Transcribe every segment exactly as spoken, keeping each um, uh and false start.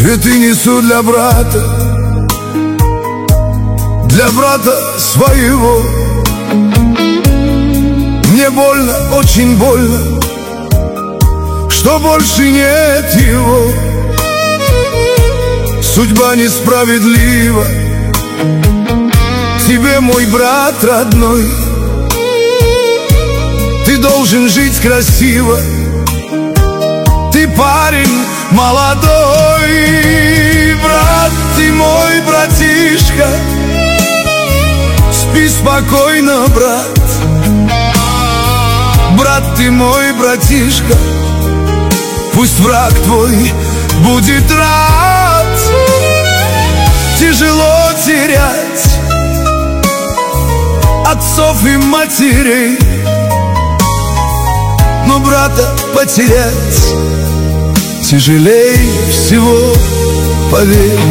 Цветы несу для брата, для брата своего. Мне больно, очень больно, что больше нет его. Судьба несправедлива тебе, мой брат родной. Ты должен жить красиво, ты парень молодой. Брат, ты мой братишка, спи спокойно, брат. Брат, ты мой братишка, пусть враг твой будет рад. Тяжело терять отцов и матерей, но брата потерять тяжелей всего, поверь.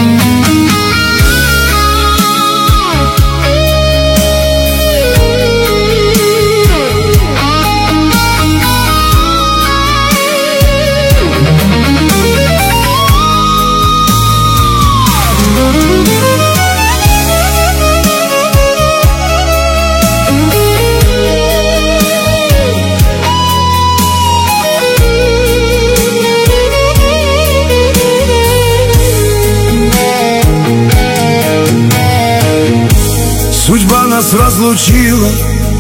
Судьба нас разлучила,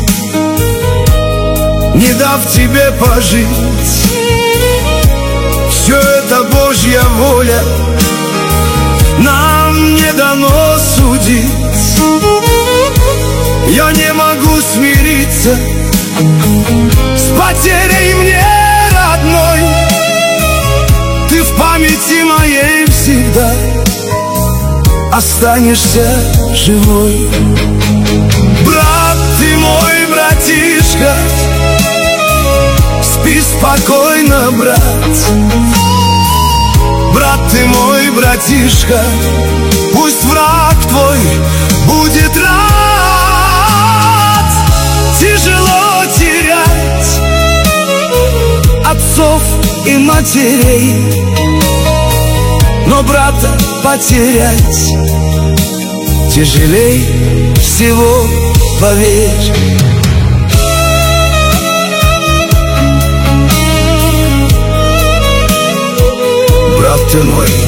не дав тебе пожить. Все это Божья воля, нам не дано судить. Я не могу смириться с потерей мне родной. Ты в памяти моей всегда останешься живой. Брат, ты мой братишка, спи спокойно, брат. Брат, ты мой братишка, пусть враг твой будет рад. Тяжело терять отцов и матерей, но брата потерять тяжелей всего, поверь. Брат ты мой